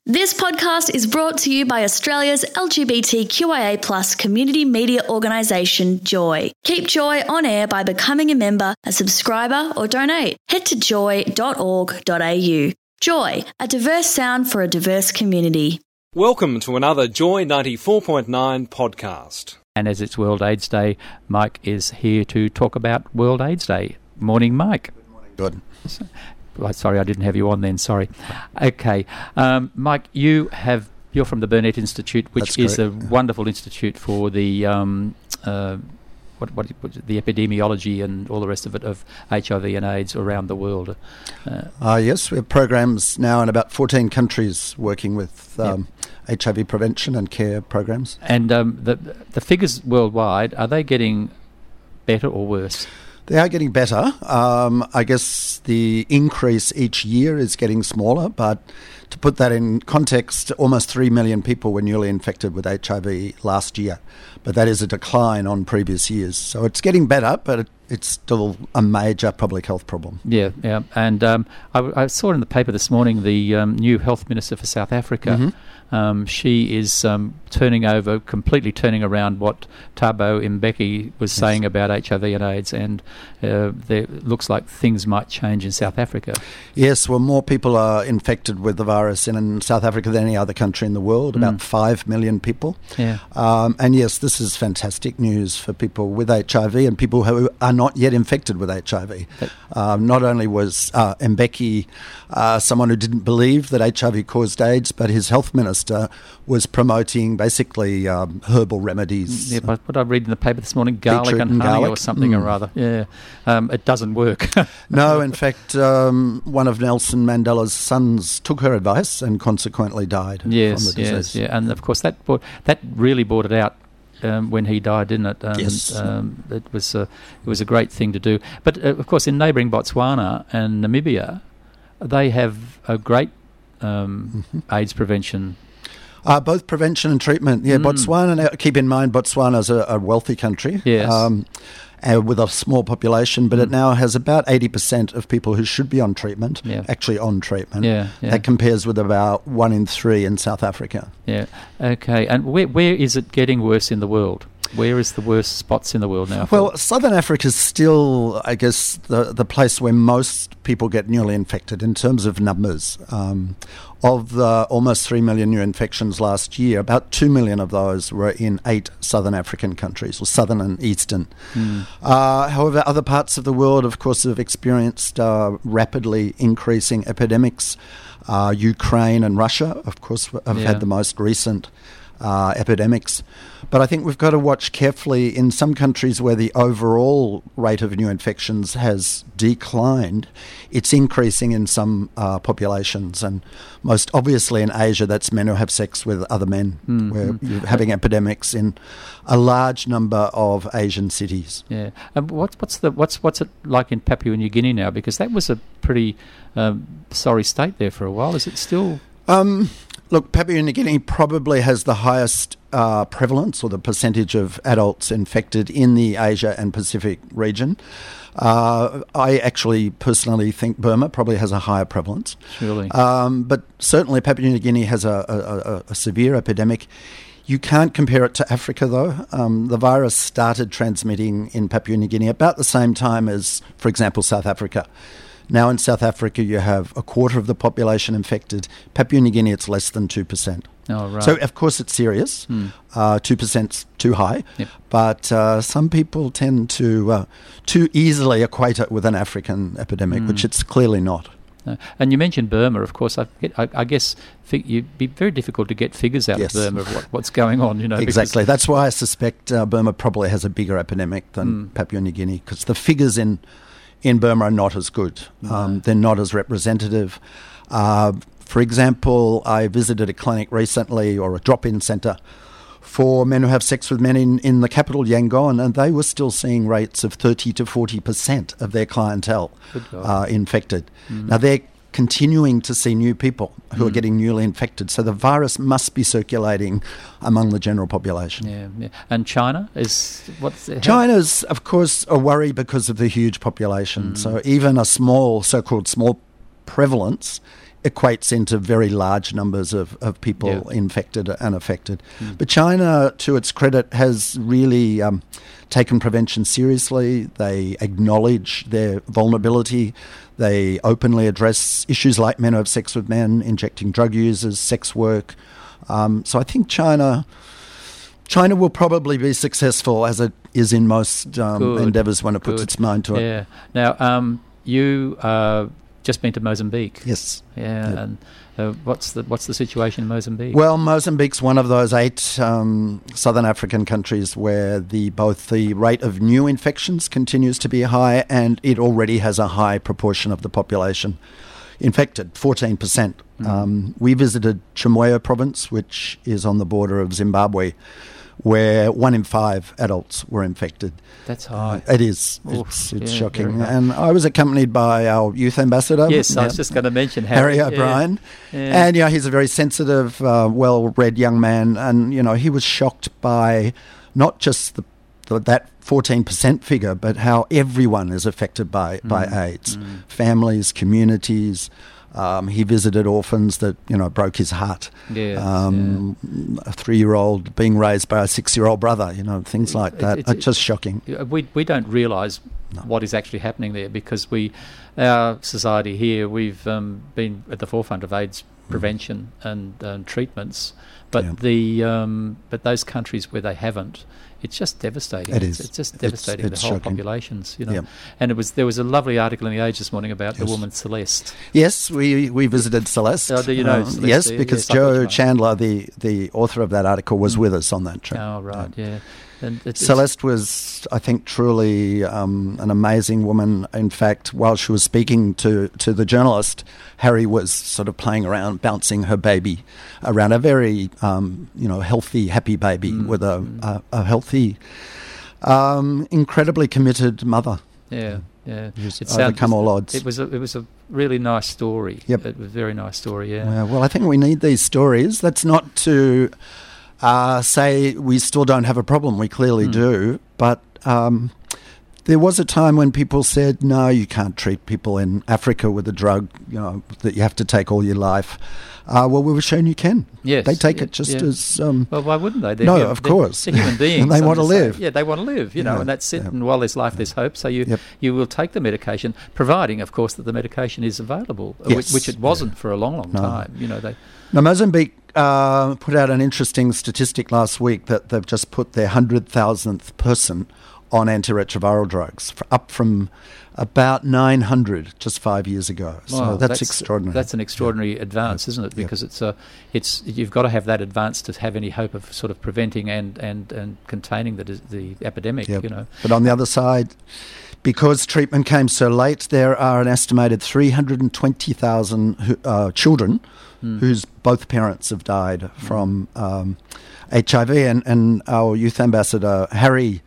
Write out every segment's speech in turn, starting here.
This podcast is brought to you by Australia's LGBTQIA+ community media organisation, Joy. Keep Joy on air by becoming a member, a subscriber or donate. Head to joy.org.au. Joy, a diverse sound for a diverse community. Welcome to another Joy 94.9 podcast. And as it's World AIDS Day, Mike is here to talk about World AIDS Day. Morning, Mike. Good morning. Good. Sorry, I didn't have you on then. Sorry. Okay, Mike, you're from the Burnet Institute, which is a wonderful institute for the the epidemiology and all the rest of it of HIV and AIDS around the world. Yes, we have programs now in about 14 countries working with HIV prevention and care programs. And the figures worldwide, are they getting better or worse? They are getting better. I guess the increase each year is getting smaller, but to put that in context, almost 3 million people were newly infected with HIV last year, but that is a decline on previous years. So it's getting better, but it's still a major public health problem. Yeah. And I saw in the paper this morning the new health minister for South Africa. Mm-hmm. She is completely turning around what Thabo Mbeki was saying about HIV and AIDS, and there looks like things might change in South Africa. Yes, well, more people are infected with the virus in South Africa than any other country in the world, about 5 million people. Yeah. And yes, this is fantastic news for people with HIV and people who are not yet infected with HIV. Not only was Mbeki someone who didn't believe that HIV caused AIDS, but his health minister was promoting basically herbal remedies. Yeah, but what I read in the paper this morning, garlic and honey or something or other. Yeah, it doesn't work. No, in fact, one of Nelson Mandela's sons took her advice and consequently died from the disease. Yes, and of course that really brought it out. When he died, didn't it? Yes. It was a great thing to do. But of course, in neighbouring Botswana and Namibia, they have a great AIDS prevention. Both prevention and treatment. Yeah, Botswana. Keep in mind, Botswana's a wealthy country. Yes. With a small population, but it now has about 80% of people who should be on treatment actually on treatment. Yeah. That compares with about 1 in 3 in South Africa. Yeah. Okay. And where is it getting worse in the world? Where is the worst spots in the world now? Well, Southern Africa is still, I guess, the place where most people get newly infected in terms of numbers. Of the almost 3 million new infections last year, about 2 million of those were in 8 southern African countries, or southern and eastern. However, other parts of the world, of course, have experienced rapidly increasing epidemics. Ukraine and Russia, of course, have had the most recent epidemics. But I think we've got to watch carefully in some countries where the overall rate of new infections has declined. It's increasing in some populations, and most obviously in Asia, that's men who have sex with other men. Where you're having epidemics in a large number of Asian cities. Yeah, and what's it like in Papua New Guinea now? Because that was a pretty sorry state there for a while. Is it still? Look, Papua New Guinea probably has the highest prevalence, or the percentage of adults infected in the Asia and Pacific region. I actually personally think Burma probably has a higher prevalence. Surely. But certainly Papua New Guinea has a severe epidemic. You can't compare it to Africa, though. The virus started transmitting in Papua New Guinea about the same time as, for example, South Africa. Now in South Africa, you have a quarter of the population infected. Papua New Guinea, it's less than 2%. Oh, right. So, of course, it's serious. 2%'s too high. Yep. But some people tend to too easily equate it with an African epidemic, which it's clearly not. And you mentioned Burma, of course. I guess it'd be very difficult to get figures out of Burma of what's going on. Exactly. That's why I suspect Burma probably has a bigger epidemic than Papua New Guinea, because the figures in Burma are not as good. They're not as representative. For example, I visited a clinic recently, or a drop-in centre, for men who have sex with men in the capital, Yangon, and they were still seeing rates of 30 to 40% of their clientele infected. Now, they're continuing to see new people who are getting newly infected, so the virus must be circulating among the general population. Yeah. And China China's, of course, a worry because of the huge population. So even a so-called small prevalence equates into very large numbers of people infected and affected. But China, to its credit, has really taken prevention seriously. They acknowledge their vulnerability. They openly address issues like men who have sex with men, injecting drug users, sex work. So I think China will probably be successful, as it is in most endeavours when it puts its mind to it. Yeah. Now, you just been to Mozambique. Yes. Yeah. And what's the situation in Mozambique? Well, Mozambique's one of those 8 southern African countries where both the rate of new infections continues to be high, and it already has a high proportion of the population infected, 14%. We visited Chimoio province, which is on the border of Zimbabwe, where 1 in 5 adults were infected. That's high. It is. It's shocking. And I was accompanied by our youth ambassador. Yes, I was just going to mention Harry O'Brien. Yeah. And, he's a very sensitive, well-read young man. And, he was shocked by not just that 14% figure, but how everyone is affected by AIDS. Families, communities. He visited orphans that, broke his heart. Yes, a 3-year-old being raised by a 6-year-old brother, things like that. It's just shocking. We don't realise what is actually happening there, because our society here, we've been at the forefront of AIDS prevention and treatments, but but those countries where they haven't, it's just devastating. It is. It's just devastating it's the whole shocking. populations, Yep. And there was a lovely article in the Age this morning about the woman Celeste. Yes, we visited Celeste. Do you know Celeste? Yes, because Joe Chandler, the author of that article, was with us on that trip. Oh, right, yeah. And Celeste was, I think, truly an amazing woman. In fact, while she was speaking to the journalist, Harry was sort of playing around, bouncing her baby around, a very, healthy, happy baby with a healthy, incredibly committed mother. Yeah, yeah. It's overcome all odds. It was a really nice story. Yep. It was a very nice story, yeah. Well, I think we need these stories. That's not to say we still don't have a problem. We clearly do. But there was a time when people said, no, you can't treat people in Africa with a drug, that you have to take all your life. Well, we were shown you can. Yes. They take it just as... well, why wouldn't they? Of course. They're human beings. And they want to live. Yeah, they want to live, and that's it. And while there's life, there's hope. So you will take the medication, providing, of course, that the medication is available, which it wasn't for a long, long time. Now, Mozambique put out an interesting statistic last week that they've just put their 100,000th person on antiretroviral drugs, up from about 900 just 5 years ago. So that's extraordinary. That's an extraordinary advance, isn't it? Because it's you've got to have that advance to have any hope of sort of preventing and containing the epidemic. But on the other side, because treatment came so late, there are an estimated 320,000 children whose both parents have died from HIV. And our youth ambassador, Harry,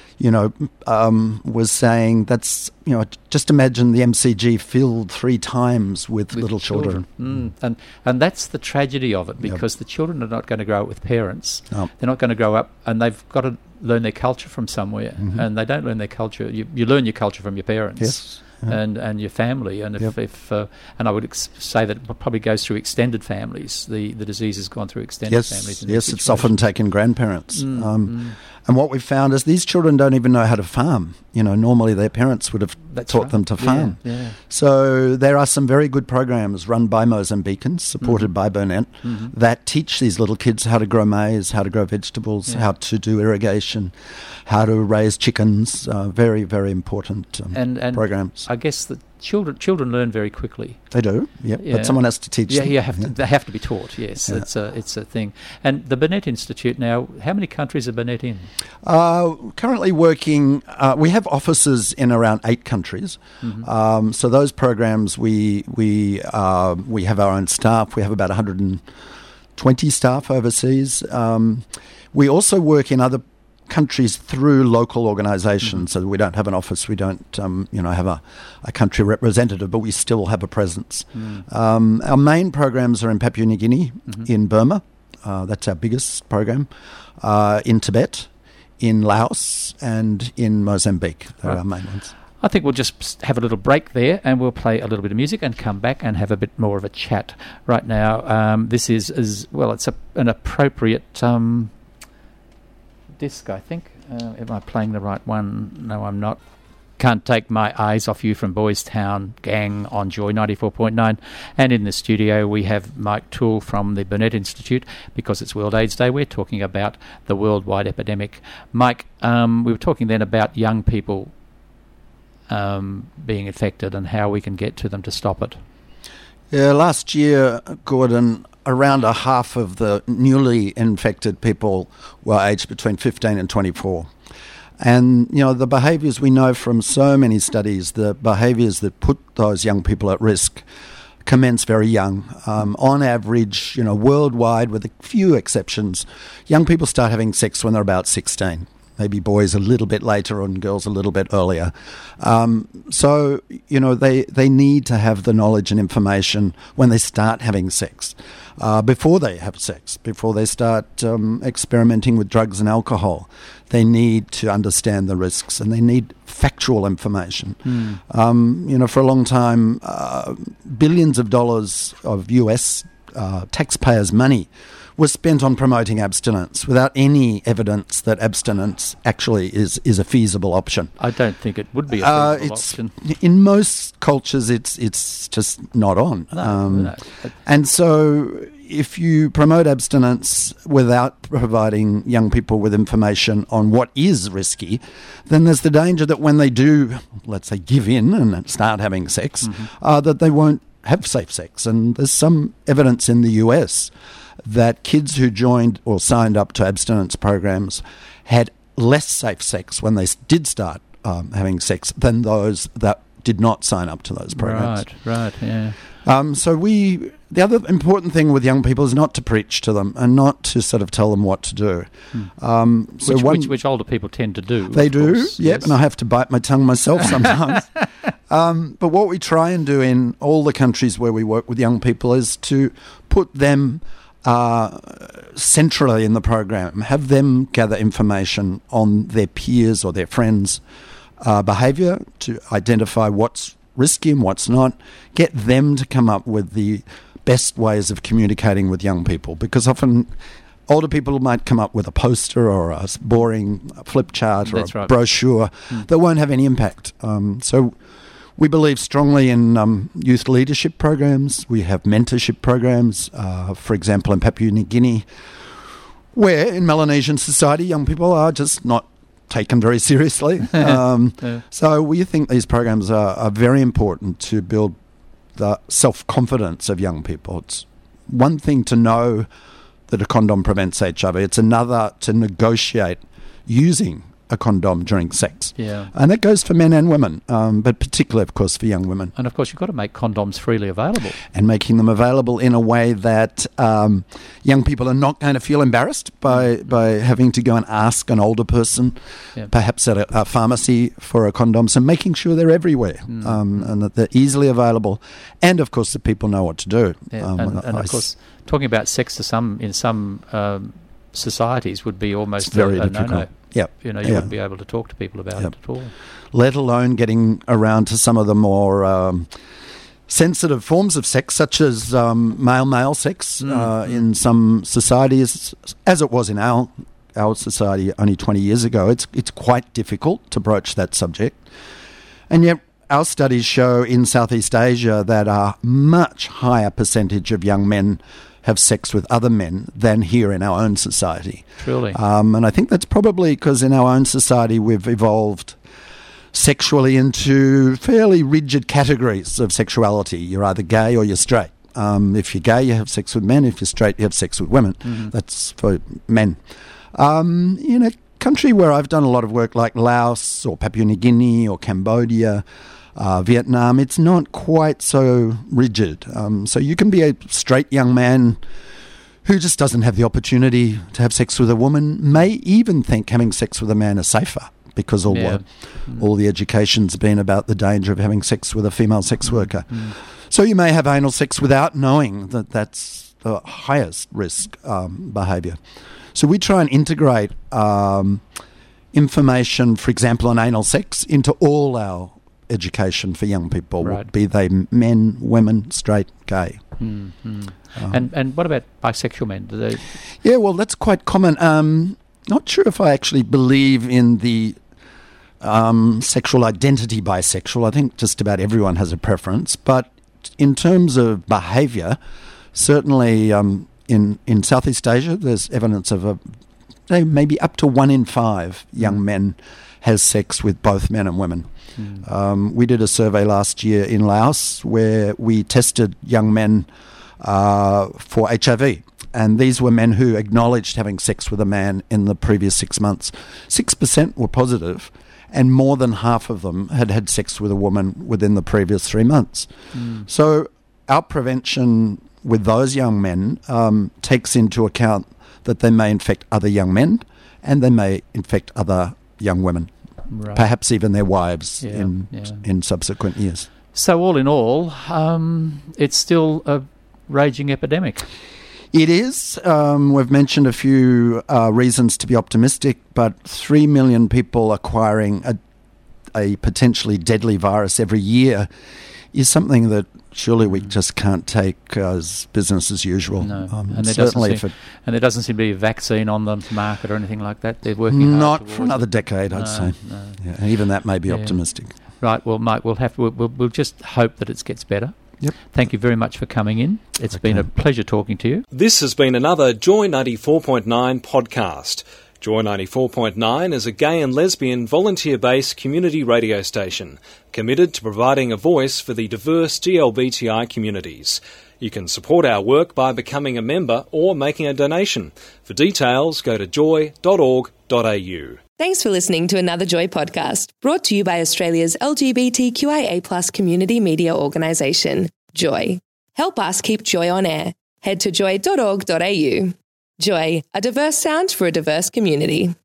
was saying that's, just imagine the MCG filled 3 times with little children. And that's the tragedy of it, because the children are not going to grow up with parents. No. They're not going to grow up, and they've got to learn their culture from somewhere. And they don't learn their culture. You learn your culture from your parents. Yes. And your family, and if and I would say that it probably goes through extended families. The disease has gone through extended families. Yes, it's often taken grandparents. And what we've found is these children don't even know how to farm. Normally their parents would have taught them to farm. Yeah. So there are some very good programs run by Mozambicans, supported by Burnett, that teach these little kids how to grow maize, how to grow vegetables, how to do irrigation, how to raise chickens. Very, very important programs. I guess that children learn very quickly. They do, but someone has to teach them. They have to be taught, yes. Yeah. It's a thing. And the Burnett Institute now, how many countries are Burnett in? Currently working, we have offices in around 8 countries. So those programs, we have our own staff. We have about 120 staff overseas. We also work in other countries through local organisations. So we don't have an office, we don't have a country representative, but we still have a presence. Our main programs are in Papua New Guinea, in Burma, that's our biggest program, in Tibet, in Laos, and in Mozambique. They're our main ones. I think we'll just have a little break there, and we'll play a little bit of music and come back and have a bit more of a chat. Right now, this is it's an appropriate disc, I think. Am I playing the right one? No, I'm not. Can't Take My Eyes Off You from Boys Town Gang on Joy 94.9. And in the studio we have Mike Toole from the Burnet Institute. Because it's World AIDS Day, we're talking about the worldwide epidemic. Mike, we were talking then about young people being affected and how we can get to them to stop it. Yeah, last year, Gordon, around a half of the newly infected people were aged between 15 and 24. And, the behaviours we know from so many studies, the behaviours that put those young people at risk commence very young. On average, worldwide, with a few exceptions, young people start having sex when they're about 16. Maybe boys a little bit later and girls a little bit earlier. So, they need to have the knowledge and information when they start having sex, before they have sex, before they start experimenting with drugs and alcohol. They need to understand the risks, and they need factual information. For a long time, billions of dollars of US taxpayers' money was spent on promoting abstinence without any evidence that abstinence actually is a feasible option. I don't think it would be a feasible option. In most cultures, it's just not on. No. And so if you promote abstinence without providing young people with information on what is risky, then there's the danger that when they do, let's say, give in and start having sex, that they won't have safe sex. And there's some evidence in the US that kids who joined or signed up to abstinence programs had less safe sex when they did start having sex than those that did not sign up to those programs. Right, yeah. The other important thing with young people is not to preach to them and not to sort of tell them what to do. Which older people tend to do. They do, course, yep, yes. And I have to bite my tongue myself sometimes. But what we try and do in all the countries where we work with young people is to put them centrally in the program, have them gather information on their peers or their friends' behaviour to identify what's risky and what's not, get them to come up with the best ways of communicating with young people, because often older people might come up with a poster or a boring flip chart or brochure that won't have any impact. So we believe strongly in youth leadership programs. We have mentorship programs, for example, in Papua New Guinea, where in Melanesian society young people are just not taken very seriously. So we think these programs are very important to build the self-confidence of young people. It's one thing to know that a condom prevents HIV. It's another to negotiate using a condom during sex. Yeah. And that goes for men and women, but particularly, of course, for young women. And, of course, you've got to make condoms freely available. And making them available in a way that young people are not going to feel embarrassed by having to go and ask an older person, perhaps at a pharmacy, for a condom. So making sure they're everywhere and that they're easily available. And, of course, that people know what to do. Yeah. And of course, talking about sex in some societies would be almost very a difficult. no-no. Yep. You wouldn't be able to talk to people about it at all. Let alone getting around to some of the more sensitive forms of sex, such as male-male sex in some societies, as it was in our society only 20 years ago. It's quite difficult to broach that subject. And yet our studies show in Southeast Asia that a much higher percentage of young men have sex with other men than here in our own society. Truly. And I think that's probably because in our own society we've evolved sexually into fairly rigid categories of sexuality. You're either gay or you're straight. If you're gay, you have sex with men. If you're straight, you have sex with women. That's for men. In a country where I've done a lot of work like Laos or Papua New Guinea or Cambodia, Vietnam, it's not quite so rigid. So you can be a straight young man who just doesn't have the opportunity to have sex with a woman, may even think having sex with a man is safer because all the education's been about the danger of having sex with a female sex worker. So you may have anal sex without knowing that that's the highest risk behaviour. So we try and integrate information, for example, on anal sex into all our education for young people, Right. be they men, women, straight, gay. And what about bisexual men? Do they, Yeah, well, that's quite common. Not sure if I actually believe in the sexual identity bisexual. I think just about everyone has a preference. But in terms of behaviour, certainly in Southeast Asia, there's evidence of maybe up to 1 in 5 young men has sex with both men and women. We did a survey last year in Laos where we tested young men for HIV. And these were men who acknowledged having sex with a man in the previous 6 months. 6% were positive, and more than half of them had had sex with a woman within the previous 3 months. So our prevention with those young men takes into account that they may infect other young men and they may infect other young women, right. perhaps even their wives Yeah, in subsequent years. So all in all, it's still a raging epidemic. It is. We've mentioned a few reasons to be optimistic, but 3 million people acquiring a potentially deadly virus every year is something that surely we just can't take as business as usual. No, and there doesn't seem to be a vaccine on the market or anything like that. They're working hard not towards for another it. decade, I'd say. No. Yeah, and even that may be Yeah. optimistic. Right. Well, Mike, we'll just hope that it gets better. Yep. Thank you very much for coming in. It's been a pleasure talking to you. This has been another Joy 94.9 podcast. Joy 94.9 is a gay and lesbian volunteer-based community radio station committed to providing a voice for the diverse GLBTI communities. You can support our work by becoming a member or making a donation. For details, go to joy.org.au. Thanks for listening to another Joy podcast, brought to you by Australia's LGBTQIA+ community media organisation, Joy. Help us keep Joy on air. Head to joy.org.au. Joy, a diverse sound for a diverse community.